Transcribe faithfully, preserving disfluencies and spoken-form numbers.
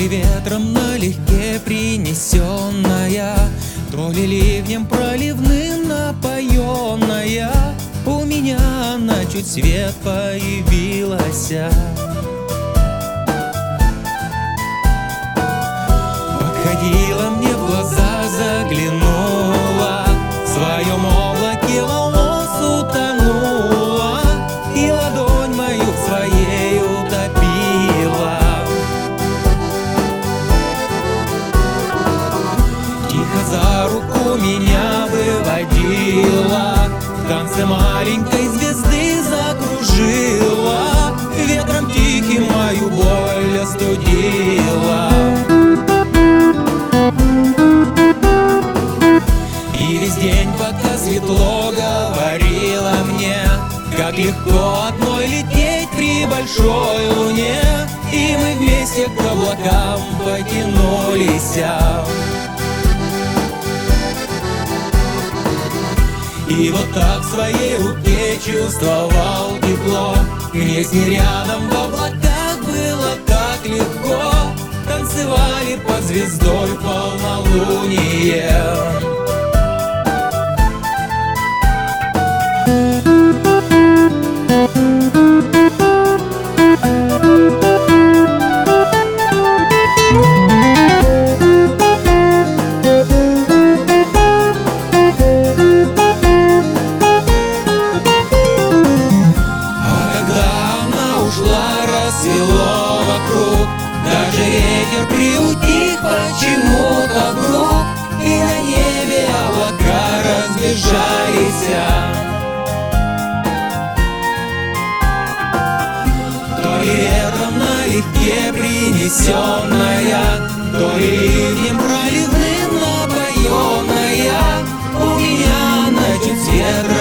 ли ветром налегке принесенная, то ли ливнем проливным напоенная, у меня она чуть свет появилась. Подходила мне в глаза, заглянула, в своем облаке волос утонула и ладонь мою в своей утопила. Тихо за руку меня выводила, в танце маленькой звезды закружила, ветром тихим мою боль остудила. И весь день, пока светло, говорила мне, как легко одной лететь при большой луне. И мы вместе к облакам потянулись. И вот так в своей руке чувствовал тепло. Мне с ней рядом в облаках было так легко. Танцевали под звездой полнолуние. Рассвело вокруг, даже ветер приутих почему-то вдруг, и на небе облака разбежались. То ли ветром налегке принесенная, то ли ливнем проливным напоенная, у меня на чуть свет